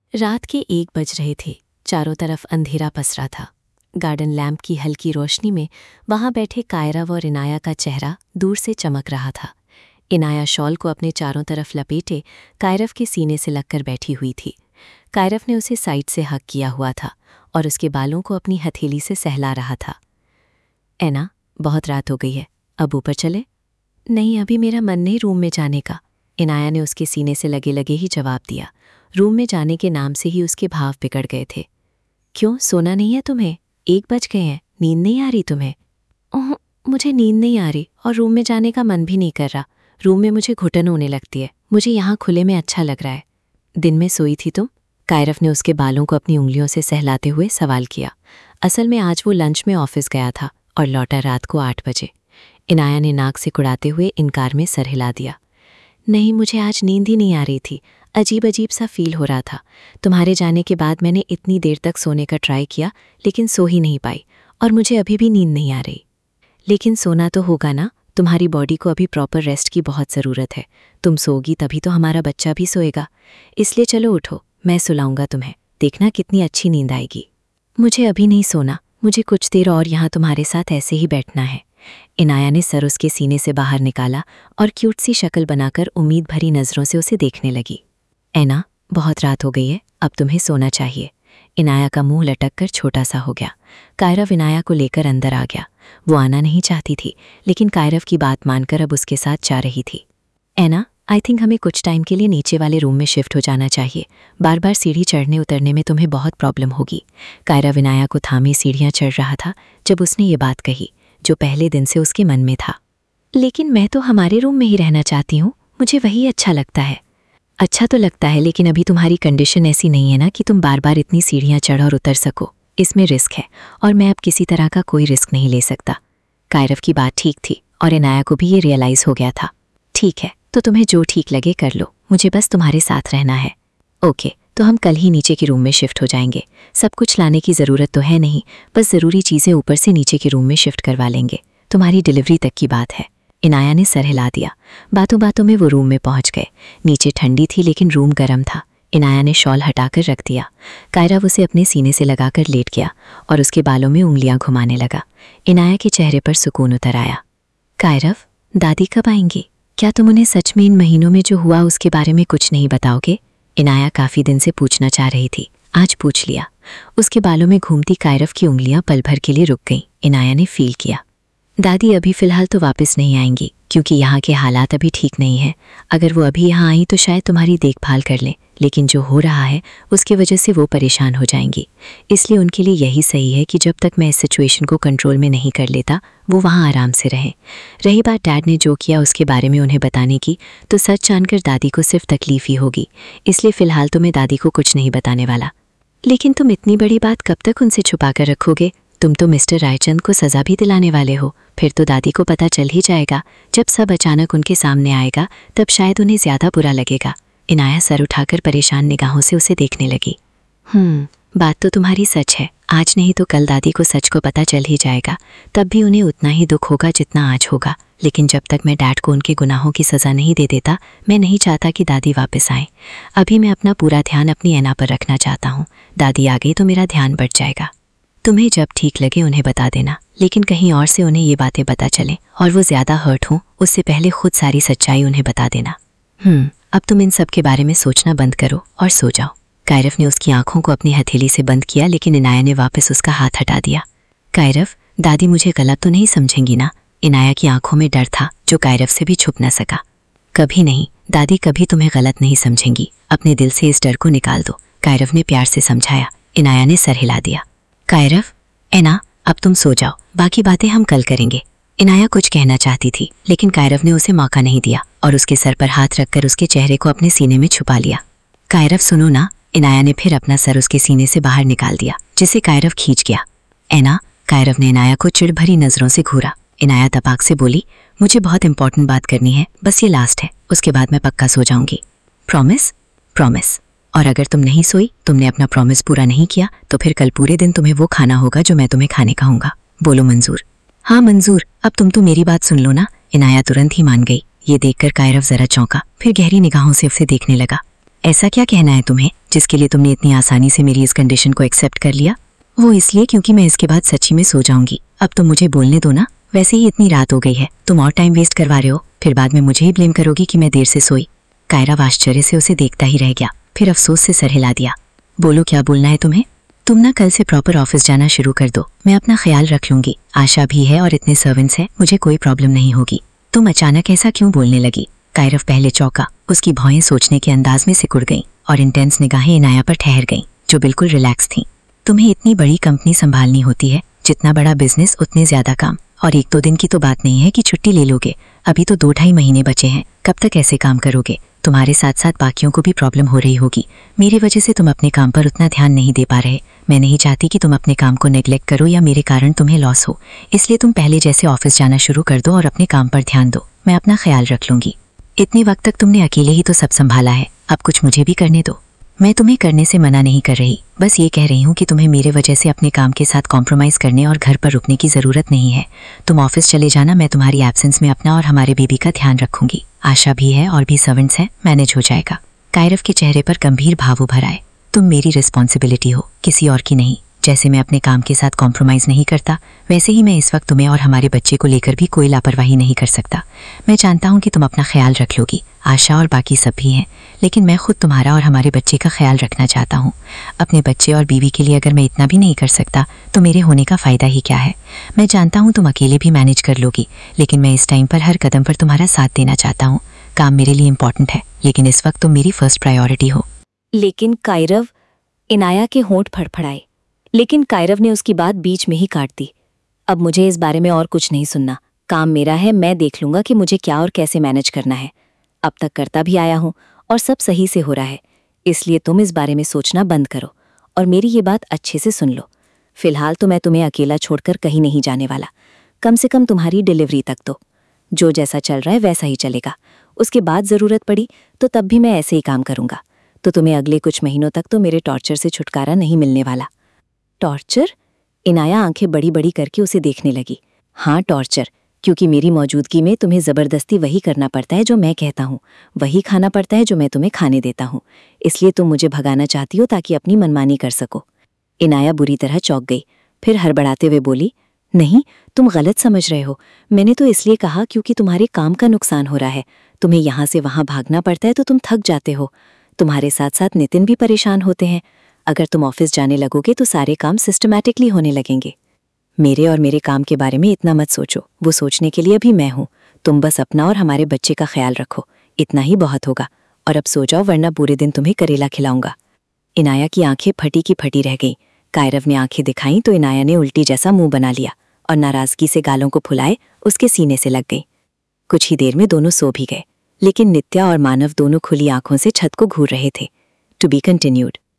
रात के 1 बज रहे थे। चारों तरफ अंधेरा पसरा था। गार्डन लैंप की हल्की रोशनी में वहां बैठे कायरव और इनाया का चेहरा दूर से चमक रहा था। इनाया शॉल को अपने चारों तरफ लपेटे कायरव के सीने से लगकर बैठी हुई थी। कायरव ने उसे साइड से हक किया हुआ था और उसके बालों को अपनी हथेली से सहला रहा था। ऐना, बहुत रात हो गई है, अब ऊपर चले? नहीं, अभी मेरा मन नहीं रूम में जाने का, इनाया ने उसके सीने से लगे लगे ही जवाब दिया। रूम में जाने के नाम से ही उसके भाव बिगड़ गए थे। क्यों, सोना नहीं है तुम्हें? 1 बज गए हैं, नींद नहीं आ रही तुम्हें? ओह, मुझे नींद नहीं आ रही और रूम में जाने का मन भी नहीं कर रहा। रूम में मुझे घुटन होने लगती है। मुझे यहाँ खुले में अच्छा लग रहा है। दिन में सोई थी तुम? कायरव ने उसके बालों को अपनी उंगलियों से सहलाते हुए सवाल किया। असल में आज वो लंच में ऑफिस गया था और लौटा रात को 8 बजे। इनाया ने नाक से कुड़ाते हुए इनकार में सर हिला दिया। नहीं, मुझे आज नींद ही नहीं आ रही थी। अजीब अजीब सा फील हो रहा था। तुम्हारे जाने के बाद मैंने इतनी देर तक सोने का ट्राई किया लेकिन सो ही नहीं पाई और मुझे अभी भी नींद नहीं आ रही। लेकिन सोना तो होगा ना, तुम्हारी बॉडी को अभी प्रॉपर रेस्ट की बहुत ज़रूरत है। तुम सोगी तभी तो हमारा बच्चा भी सोएगा। इसलिए चलो उठो, मैं सुलाऊंगा तुम्हें। देखना कितनी अच्छी नींद आएगी। मुझे अभी नहीं सोना, मुझे कुछ देर और यहाँ तुम्हारे साथ ऐसे ही बैठना है। इनाया ने सर उसके सीने से बाहर निकाला और क्यूट सी शक्ल बनाकर उम्मीद भरी नज़रों से उसे देखने लगी। ऐना, बहुत रात हो गई है, अब तुम्हें सोना चाहिए। इनाया का मुंह लटक कर छोटा सा हो गया। कायरव इनाया को लेकर अंदर आ गया। वो आना नहीं चाहती थी लेकिन कायरव की बात मानकर अब उसके साथ जा रही थी। ऐना, आई थिंक हमें कुछ टाइम के लिए नीचे वाले रूम में शिफ्ट हो जाना चाहिए। बार बार सीढ़ी चढ़ने उतरने में तुम्हें बहुत प्रॉब्लम होगी। कायरव इनाया को थामे सीढ़ियाँ चढ़ रहा था जब उसने ये बात कही जो पहले दिन से उसके मन में था। लेकिन मैं तो हमारे रूम में ही रहना चाहती हूँ, मुझे वही अच्छा लगता है। अच्छा तो लगता है लेकिन अभी तुम्हारी कंडीशन ऐसी नहीं है ना कि तुम बार बार इतनी सीढ़ियाँ चढ़ और उतर सको। इसमें रिस्क है और मैं अब किसी तरह का कोई रिस्क नहीं ले सकता। कायरव की बात ठीक थी और इनाया को भी ये रियलाइज़ हो गया था। ठीक है, तो तुम्हें जो ठीक लगे कर लो, मुझे बस तुम्हारे साथ रहना है। ओके, तो हम कल ही नीचे के रूम में शिफ्ट हो जाएंगे। सब कुछ लाने की ज़रूरत तो है नहीं, बस ज़रूरी चीज़ें ऊपर से नीचे के रूम में शिफ्ट करवा लेंगे। तुम्हारी डिलीवरी तक की बात है। इनाया ने सर हिला दिया। बातों बातों में वो रूम में पहुंच गए। नीचे ठंडी थी लेकिन रूम गर्म था। इनाया ने शॉल हटाकर रख दिया। कायरव उसे अपने सीने से लगाकर लेट गया और उसके बालों में उंगलियां घुमाने लगा। इनाया के चेहरे पर सुकून उतर आया। कायरव, दादी कब आएंगी? क्या तुम उन्हें सच में इन महीनों में जो हुआ उसके बारे में कुछ नहीं बताओगे? इनाया काफ़ी दिन से पूछना चाह रही थी, आज पूछ लिया। उसके बालों में घूमती कायरव की उंगलियां पल भर के लिए रुक गईं। इनाया ने फील किया, दादी अभी फ़िलहाल तो वापस नहीं आएंगी क्योंकि यहाँ के हालात अभी ठीक नहीं हैं। अगर वो अभी यहाँ आई तो शायद तुम्हारी देखभाल कर लें, लेकिन जो हो रहा है उसकी वजह से वो परेशान हो जाएंगी। इसलिए उनके लिए यही सही है कि जब तक मैं इस सिचुएशन को कंट्रोल में नहीं कर लेता वो वहाँ आराम से रहें। रही बात डैड ने जो किया उसके बारे में उन्हें बताने की, तो सच जानकर दादी को सिर्फ तकलीफ ही होगी। इसलिए फ़िलहाल तो मैं दादी को कुछ नहीं बताने वाला। लेकिन तुम इतनी बड़ी बात कब तक उनसे छुपा कर रखोगे? तुम तो मिस्टर रायचंद को सज़ा भी दिलाने वाले हो। फिर तो दादी को पता चल ही जाएगा। जब सब अचानक उनके सामने आएगा तब शायद उन्हें ज़्यादा बुरा लगेगा। इनाया सर उठाकर परेशान निगाहों से उसे देखने लगी। बात तो तुम्हारी सच है। आज नहीं तो कल दादी को सच को पता चल ही जाएगा। तब भी उन्हें उतना ही दुख होगा जितना आज होगा। लेकिन जब तक मैं डैड को उनके गुनाहों की सज़ा नहीं दे देता, मैं नहीं चाहता कि दादी वापस आए। अभी मैं अपना पूरा ध्यान अपनी ऐना पर रखना चाहता हूँ। दादी आ गई तो मेरा ध्यान बढ़ जाएगा। तुम्हें जब ठीक लगे उन्हें बता देना, लेकिन कहीं और से उन्हें ये बातें पता चलें और वो ज़्यादा हर्ट हों, उससे पहले खुद सारी सच्चाई उन्हें बता देना। अब तुम इन सब के बारे में सोचना बंद करो और सो जाओ। कायरव ने उसकी आंखों को अपनी हथेली से बंद किया लेकिन इनाया ने वापस उसका हाथ हटा दिया। कायरव, दादी मुझे गलत तो नहीं समझेंगी ना? इनाया की आंखों में डर था जो कायरव से भी छुप न सका। कभी नहीं, दादी कभी तुम्हें गलत नहीं समझेंगी। अपने दिल से इस डर को निकाल दो, कायरव ने प्यार से समझाया। इनाया ने सर हिला दिया। कायरव, ऐना, अब तुम सो जाओ, बाकी बातें हम कल करेंगे। इनाया कुछ कहना चाहती थी लेकिन कायरव ने उसे मौका नहीं दिया और उसके सर पर हाथ रखकर उसके चेहरे को अपने सीने में छुपा लिया। कायरव सुनो ना, इनाया ने फिर अपना सर उसके सीने से बाहर निकाल दिया जिसे कायरव खींच गया। ऐना, कायरव ने इनाया को चिढ़ भरी नज़रों से घूरा। इनाया तपाक से बोली, मुझे बहुत इंपॉर्टेंट बात करनी है, बस ये लास्ट है, उसके बाद मैं पक्का सो जाऊंगी। प्रॉमिस? प्रॉमिस। और अगर तुम नहीं सोई, तुमने अपना प्रॉमिस पूरा नहीं किया, तो फिर कल पूरे दिन तुम्हें वो खाना होगा जो मैं तुम्हें खाने कहूँगा। बोलो मंजूर? हाँ मंजूर, अब तुम तो मेरी बात सुन लो ना। इनाया तुरंत ही मान गई। ये देखकर कायरव जरा चौंका, फिर गहरी निगाहों से उसे देखने लगा। ऐसा क्या कहना है तुम्हें जिसके लिए तुमने इतनी आसानी से मेरी इस कंडीशन को एक्सेप्ट कर लिया? वो इसलिए क्योंकि मैं इसके बाद सच्ची में सो जाऊंगी। अब तुम मुझे बोलने दो ना, वैसे ही इतनी रात हो गई है, तुम और टाइम वेस्ट करवा रहे हो, फिर बाद में मुझे ही ब्लेम करोगी कि मैं देर से सोई। कायरव आश्चर्य से उसे देखता ही रह गया, फिर अफसोस से सर हिला दिया। बोलो क्या बोलना है तुम्हें? तुम ना कल से प्रॉपर ऑफिस जाना शुरू कर दो, मैं अपना ख्याल रख लूंगी। आशा भी है और इतने सर्वेंट्स हैं, मुझे कोई प्रॉब्लम नहीं होगी। तुम अचानक ऐसा क्यों बोलने लगी? कायरव पहले चौंका, उसकी भौएं सोचने के अंदाज में सिकुड़ गईं और इंटेंस निगाहें इनाया पर ठहर गईं, जो बिल्कुल रिलैक्स थीं। तुम्हें इतनी बड़ी कंपनी संभालनी होती है, जितना बड़ा बिजनेस उतने ज्यादा काम, और 1-2 दिन की तो बात नहीं है कि छुट्टी ले लोगे। अभी तो 2-2.5 महीने बचे हैं, कब तक ऐसे काम करोगे? तुम्हारे साथ साथ बाकियों को भी प्रॉब्लम हो रही होगी। मेरी वजह से तुम अपने काम पर उतना ध्यान नहीं दे पा रहे। मैं नहीं चाहती कि तुम अपने काम को नेग्लेक्ट करो या मेरे कारण तुम्हें लॉस हो, इसलिए तुम पहले जैसे ऑफिस जाना शुरू कर दो और अपने काम पर ध्यान दो। मैं अपना ख्याल रख लूंगी। इतने वक्त तक तुमने अकेले ही तो सब संभाला है, अब कुछ मुझे भी करने दो। मैं तुम्हें करने से मना नहीं कर रही, बस ये कह रही हूँ कि तुम्हें मेरे वजह से अपने काम के साथ कॉम्प्रोमाइज़ करने और घर पर रुकने की ज़रूरत नहीं है। तुम ऑफिस चले जाना, मैं तुम्हारी एब्सेंस में अपना और हमारे बेबी का ध्यान रखूंगी। आशा भी है और भी सर्वेंट्स हैं, मैनेज हो जाएगा। कायरव के चेहरे पर गंभीर भाव उभर आए। तुम मेरी रिस्पॉन्सिबिलिटी हो, किसी और की नहीं। जैसे मैं अपने काम के साथ कॉम्प्रोमाइज़ नहीं करता, वैसे ही मैं इस वक्त तुम्हें और हमारे बच्चे को लेकर भी कोई लापरवाही नहीं कर सकता। मैं जानता हूँ कि तुम अपना ख्याल रख लोगी, आशा और बाकी सब भी हैं, लेकिन मैं खुद तुम्हारा और हमारे बच्चे का ख्याल रखना चाहता हूँ। अपने बच्चे और बीवी के लिए अगर मैं इतना भी नहीं कर सकता तो मेरे होने का फ़ायदा ही क्या है? मैं जानता हूँ तुम अकेले भी मैनेज कर लोगी, लेकिन मैं इस टाइम पर हर कदम पर तुम्हारा साथ देना चाहता हूँ। काम मेरे लिए इम्पॉर्टेंट है, लेकिन इस वक्त तुम मेरी फर्स्ट प्रायोरिटी हो। लेकिन कायरव, इनाया के होंठ फड़फड़ाए, लेकिन कायरव ने उसकी बात बीच में ही काट दी। अब मुझे इस बारे में और कुछ नहीं सुनना। काम मेरा है, मैं देख लूंगा कि मुझे क्या और कैसे मैनेज करना है। अब तक करता भी आया हूं और सब सही से हो रहा है, इसलिए तुम इस बारे में सोचना बंद करो और मेरी ये बात अच्छे से सुन लो। फिलहाल तो मैं तुम्हें अकेला छोड़कर कहीं नहीं जाने वाला, कम से कम तुम्हारी डिलीवरी तक तो। जो जैसा चल रहा है वैसा ही चलेगा, उसके बाद ज़रूरत पड़ी तो तब भी मैं ऐसे ही काम करूंगा। तो तुम्हें अगले कुछ महीनों तक तो मेरे टॉर्चर से छुटकारा नहीं मिलने वाला। टॉर्चर? इनाया आंखें बड़ी बड़ी करके उसे देखने लगी। हाँ, टॉर्चर, क्योंकि मेरी मौजूदगी में तुम्हें ज़बरदस्ती वही करना पड़ता है जो मैं कहता हूँ, वही खाना पड़ता है जो मैं तुम्हें खाने देता हूँ। इसलिए तुम मुझे भगाना चाहती हो ताकि अपनी मनमानी कर सको। इनाया बुरी तरह चौंक गई, फिर हड़बड़ाते हुए बोली, नहीं, तुम गलत समझ रहे हो। मैंने तो इसलिए कहा क्योंकि तुम्हारे काम का नुकसान हो रहा है। तुम्हें यहाँ से वहाँ भागना पड़ता है तो तुम थक जाते हो। तुम्हारे साथ साथ नितिन भी परेशान होते हैं। अगर तुम ऑफिस जाने लगोगे तो सारे काम सिस्टमैटिकली होने लगेंगे। मेरे और मेरे काम के बारे में इतना मत सोचो, वो सोचने के लिए भी मैं हूँ। तुम बस अपना और हमारे बच्चे का ख्याल रखो, इतना ही बहुत होगा। और अब सो जाओ, वरना पूरे दिन तुम्हें करेला खिलाऊंगा। इनाया की आंखें फटी की फटी रह गईं। कायरव ने आंखें दिखाईं तो इनाया ने उल्टी जैसा मुंह बना लिया और नाराजगी से गालों को फुलाए उसके सीने से लग गई। कुछ ही देर में दोनों सो भी गए, लेकिन नित्या और मानव दोनों खुली आंखों से छत को घूर रहे थे। To be continued.